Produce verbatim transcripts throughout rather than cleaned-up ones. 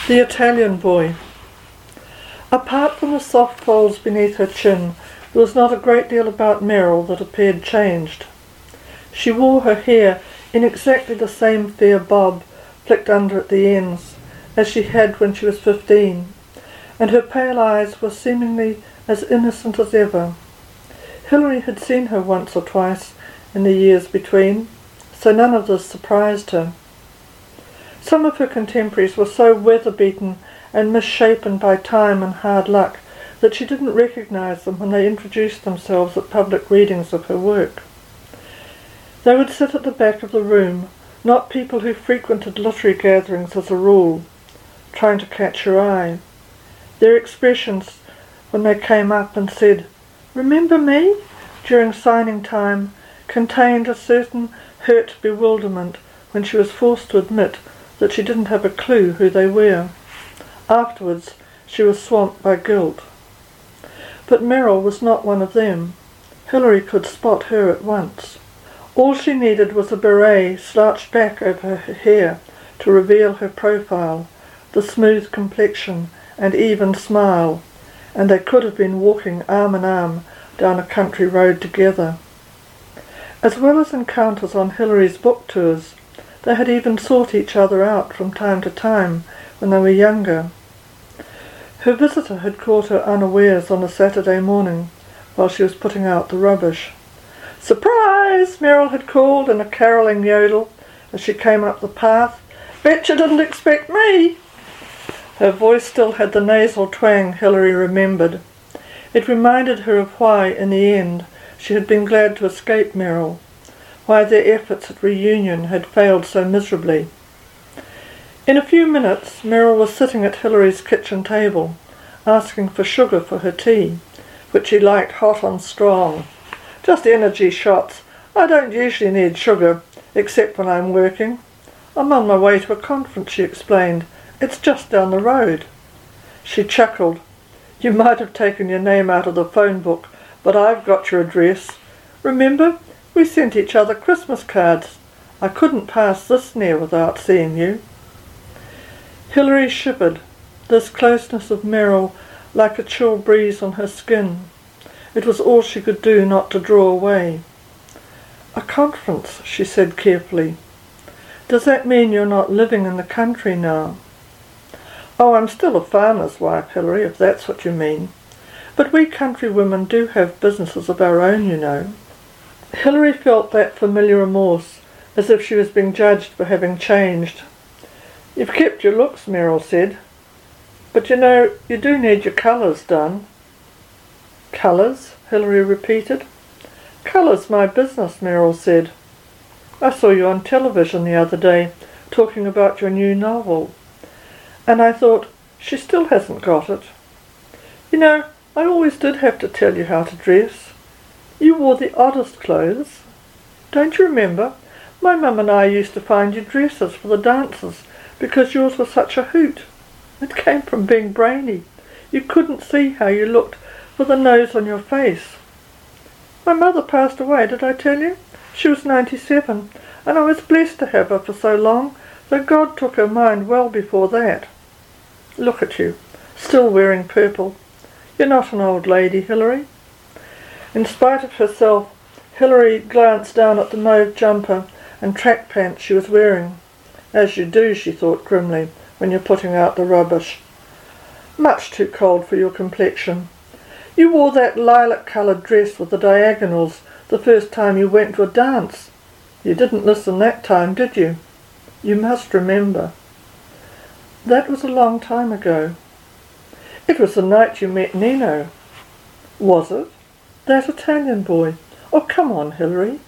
The Italian Boy. Apart from the soft folds beneath her chin, there was not a great deal about Meryl that appeared changed. She wore her hair in exactly the same fair bob, flicked under at the ends, as she had when she was fifteen, and her pale eyes were seemingly as innocent as ever. Hilary had seen her once or twice in the years between, so none of this surprised her. Some of her contemporaries were so weather-beaten and misshapen by time and hard luck that she didn't recognise them when they introduced themselves at public readings of her work. They would sit at the back of the room, not people who frequented literary gatherings as a rule, trying to catch her eye. Their expressions when they came up and said, "Remember me?" during signing time, contained a certain hurt bewilderment when she was forced to admit that she didn't have a clue who they were. Afterwards, she was swamped by guilt. But Meryl was not one of them. Hilary could spot her at once. All she needed was a beret slouched back over her hair to reveal her profile, the smooth complexion and even smile, and they could have been walking arm in arm down a country road together. As well as encounters on Hilary's book tours, they had even sought each other out from time to time when they were younger. Her visitor had caught her unawares on a Saturday morning while she was putting out the rubbish. "Surprise!" Meryl had called in a carolling yodel as she came up the path. "Bet you didn't expect me!" Her voice still had the nasal twang Hilary remembered. It reminded her of why, in the end, she had been glad to escape Meryl, why their efforts at reunion had failed so miserably. In a few minutes, Meryl was sitting at Hilary's kitchen table, asking for sugar for her tea, which she liked hot and strong. "Just energy shots. I don't usually need sugar, except when I'm working. I'm on my way to a conference," she explained. "It's just down the road." She chuckled. "You might have taken your name out of the phone book, but I've got your address. Remember, we sent each other Christmas cards. I couldn't pass this near without seeing you." Hilary shivered, this closeness of Meryl like a chill breeze on her skin. It was all she could do not to draw away. "A conference," she said carefully. "Does that mean you're not living in the country now?" "Oh, I'm still a farmer's wife, Hilary, if that's what you mean. But we country women do have businesses of our own, you know." Hilary felt that familiar remorse, as if she was being judged for having changed. "You've kept your looks," Meryl said. "But you know, you do need your colours done." "Colours?" Hilary repeated. "Colours my business," Meryl said. "I saw you on television the other day, talking about your new novel. And I thought, she still hasn't got it. You know, I always did have to tell you how to dress. You wore the oddest clothes. Don't you remember? My mum and I used to find you dresses for the dances because yours was such a hoot. It came from being brainy. You couldn't see how you looked with a nose on your face. My mother passed away, did I tell you? She was ninety-seven, and I was blessed to have her for so long, though God took her mind well before that. Look at you, still wearing purple. You're not an old lady, Hilary." In spite of herself, Hilary glanced down at the mauve jumper and track pants she was wearing. "As you do," she thought grimly, "when you're putting out the rubbish. Much too cold for your complexion. You wore that lilac-coloured dress with the diagonals the first time you went to a dance. You didn't listen that time, did you? You must remember." "That was a long time ago." "It was the night you met Nino." "Was it? That Italian boy? Oh, come on, Hilary."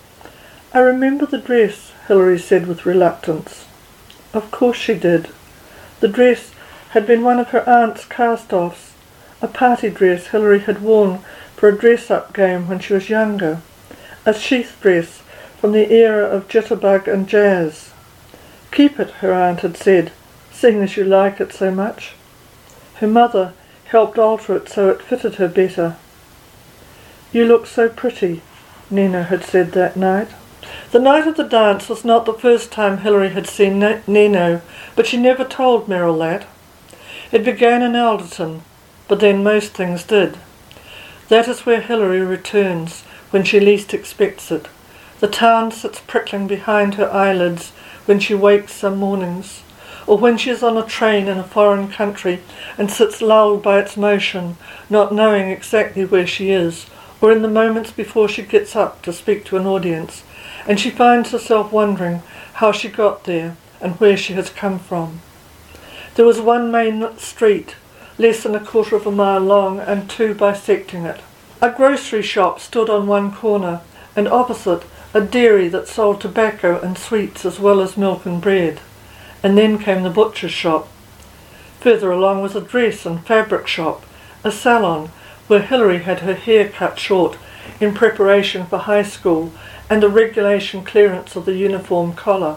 "I remember the dress," Hilary said with reluctance. Of course she did. The dress had been one of her aunt's cast-offs, a party dress Hilary had worn for a dress-up game when she was younger, a sheath dress from the era of jitterbug and jazz. "Keep it," her aunt had said, "seeing as you like it so much." Her mother helped alter it so it fitted her better. "You look so pretty," Nina had said that night, The night of the dance was not the first time Hilary had seen Nino, but she never told Merrill that. It began in Alderton, but then most things did. That is where Hilary returns, when she least expects it. The town sits prickling behind her eyelids when she wakes some mornings, or when she is on a train in a foreign country and sits lulled by its motion, not knowing exactly where she is, or in the moments before she gets up to speak to an audience, and she finds herself wondering how she got there and where she has come from. There was one main street, less than a quarter of a mile long, and two bisecting it. A grocery shop stood on one corner, and opposite a dairy that sold tobacco and sweets as well as milk and bread. And then came the butcher's shop. Further along was a dress and fabric shop, a salon where Hilary had her hair cut short in preparation for high school, and a regulation clearance of the uniform collar.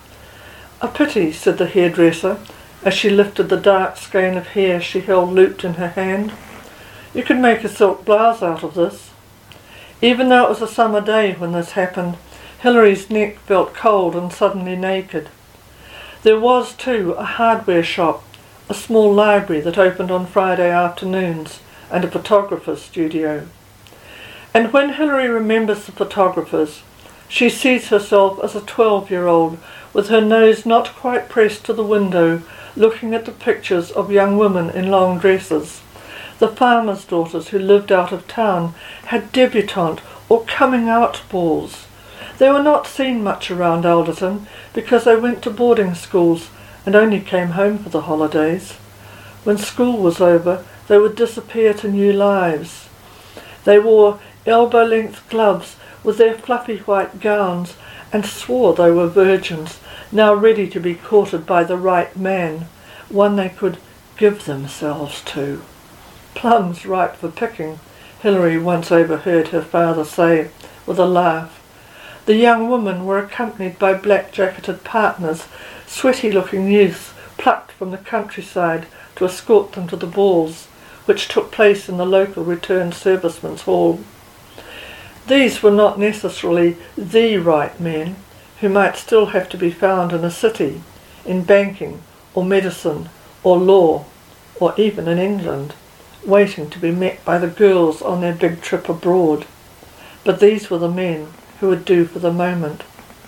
"A pity," said the hairdresser, as she lifted the dark skein of hair she held looped in her hand. "You could make a silk blouse out of this." Even though it was a summer day when this happened, Hilary's neck felt cold and suddenly naked. There was, too, a hardware shop, a small library that opened on Friday afternoons, and a photographer's studio. And when Hilary remembers the photographers, she sees herself as a twelve-year-old, with her nose not quite pressed to the window, looking at the pictures of young women in long dresses. The farmers' daughters who lived out of town had debutante or coming-out balls. They were not seen much around Alderton because they went to boarding schools and only came home for the holidays. When school was over, they would disappear to new lives. They wore elbow-length gloves with their fluffy white gowns and swore they were virgins, now ready to be courted by the right man, one they could give themselves to. "Plums ripe for picking," Hilary once overheard her father say, with a laugh. The young women were accompanied by black-jacketed partners, sweaty-looking youths plucked from the countryside to escort them to the balls, which took place in the local returned servicemen's hall. These were not necessarily the right men, who might still have to be found in a city, in banking, or medicine, or law, or even in England, waiting to be met by the girls on their big trip abroad. But these were the men who would do for the moment.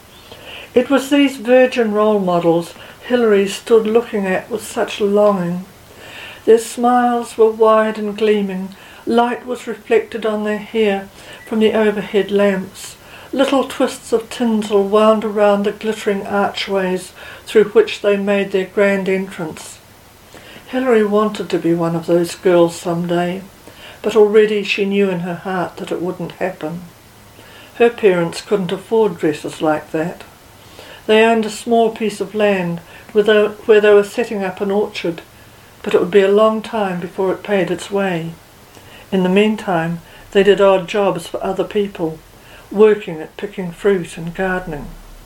It was these virgin role models Hilary stood looking at with such longing. Their smiles were wide and gleaming, light was reflected on their hair from the overhead lamps, little twists of tinsel wound around the glittering archways through which they made their grand entrance. Hilary wanted to be one of those girls some day, but already she knew in her heart that it wouldn't happen. Her parents couldn't afford dresses like that. They owned a small piece of land where they, where they were setting up an orchard, but it would be a long time before it paid its way. In the meantime, they did odd jobs for other people, working at picking fruit and gardening.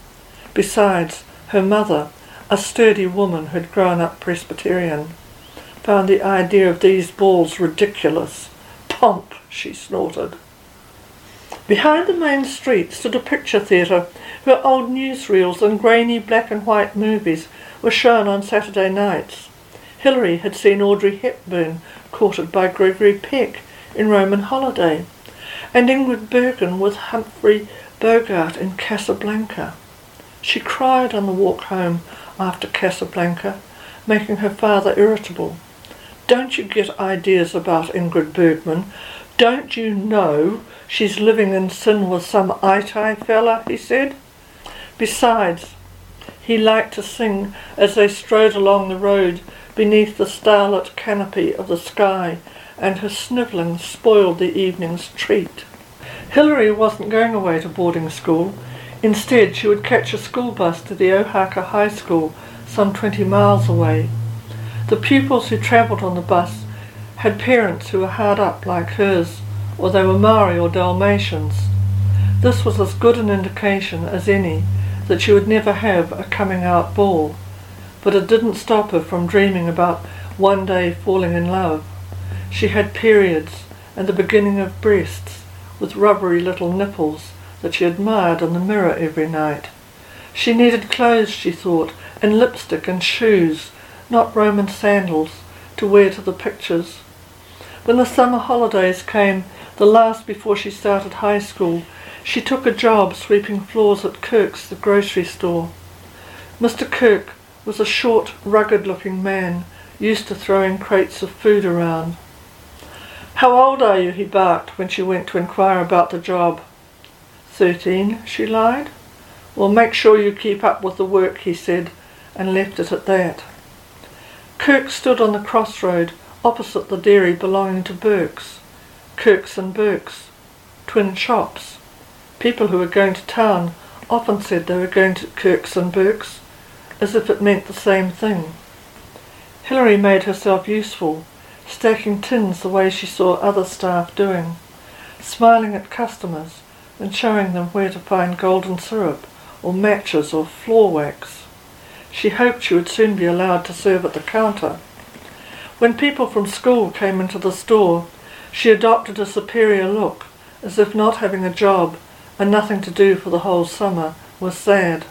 Besides, her mother, a sturdy woman who had grown up Presbyterian, found the idea of these balls ridiculous. "Pomp," she snorted. Behind the main street stood a picture theatre where old newsreels and grainy black and white movies were shown on Saturday nights. Hilary had seen Audrey Hepburn courted by Gregory Peck in Roman Holiday, and Ingrid Bergman with Humphrey Bogart in Casablanca. She cried on the walk home after Casablanca, making her father irritable. "Don't you get ideas about Ingrid Bergman? Don't you know she's living in sin with some Itai fella?" he said. Besides, he liked to sing as they strode along the road beneath the starlit canopy of the sky, and her snivelling spoiled the evening's treat. Hilary wasn't going away to boarding school. Instead, she would catch a school bus to the Ohaka High School, some twenty miles away. The pupils who travelled on the bus had parents who were hard up like hers, or they were Maori or Dalmatians. This was as good an indication as any that she would never have a coming-out ball, but it didn't stop her from dreaming about one day falling in love. She had periods and the beginning of breasts with rubbery little nipples that she admired in the mirror every night. She needed clothes, she thought, and lipstick and shoes, not Roman sandals, to wear to the pictures. When the summer holidays came, the last before she started high school, she took a job sweeping floors at Kirk's, the grocery store. Mister Kirk was a short, rugged-looking man, used to throwing crates of food around. "How old are you?" he barked when she went to inquire about the job. "Thirteen," she lied. "Well, make sure you keep up with the work," he said, and left it at that. Kirk stood on the crossroad opposite the dairy belonging to Burke's. Kirk's and Burke's, twin shops. People who were going to town often said they were going to Kirk's and Burke's, as if it meant the same thing. Hilary made herself useful, stacking tins the way she saw other staff doing, smiling at customers and showing them where to find golden syrup or matches or floor wax. She hoped she would soon be allowed to serve at the counter. When people from school came into the store, she adopted a superior look, as if not having a job and nothing to do for the whole summer was sad.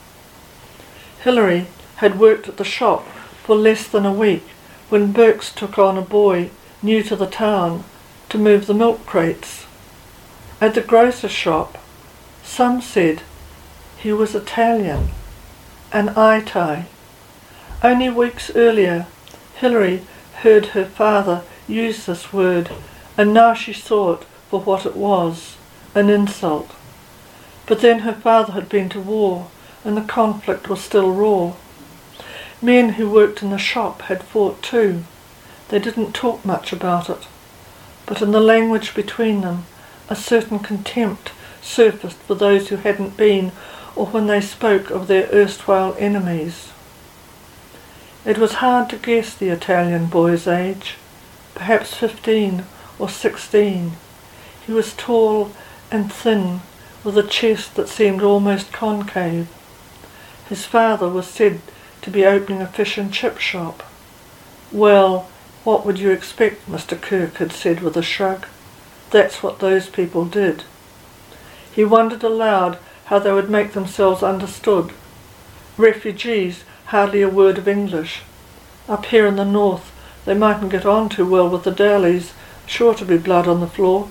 Hilary had worked at the shop for less than a week when Burke's took on a boy new to the town to move the milk crates. At the grocer's shop, some said he was Italian, an Itai. Only weeks earlier, Hilary heard her father use this word, and now she saw it for what it was, an insult. But then her father had been to war, and the conflict was still raw. Men who worked in the shop had fought too. They didn't talk much about it, but in the language between them, a certain contempt surfaced for those who hadn't been, or when they spoke of their erstwhile enemies. It was hard to guess the Italian boy's age, perhaps fifteen or sixteen. He was tall and thin, with a chest that seemed almost concave. His father was said to be opening a fish and chip shop. "Well, what would you expect?" Mister Kirk had said with a shrug. "That's what those people did." He wondered aloud how they would make themselves understood. Refugees, hardly a word of English. Up here in the north, they mightn't get on too well with the Dailies, sure to be blood on the floor.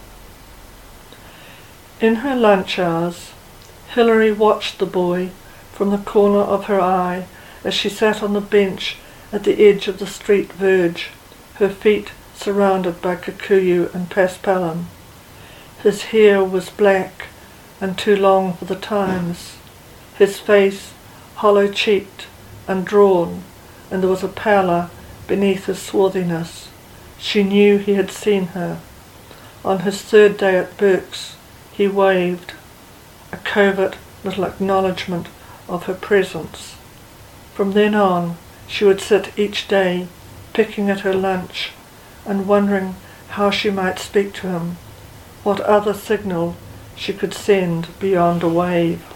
In her lunch hours, Hilary watched the boy from the corner of her eye as she sat on the bench at the edge of the street verge, her feet surrounded by kikuyu and paspalum. His hair was black and too long for the times, his face hollow-cheeked and drawn, and there was a pallor beneath his swarthiness. She knew he had seen her. On his third day at Burke's, he waved, a covert little acknowledgement of her presence. From then on, she would sit each day, picking at her lunch, and wondering how she might speak to him, what other signal she could send beyond a wave.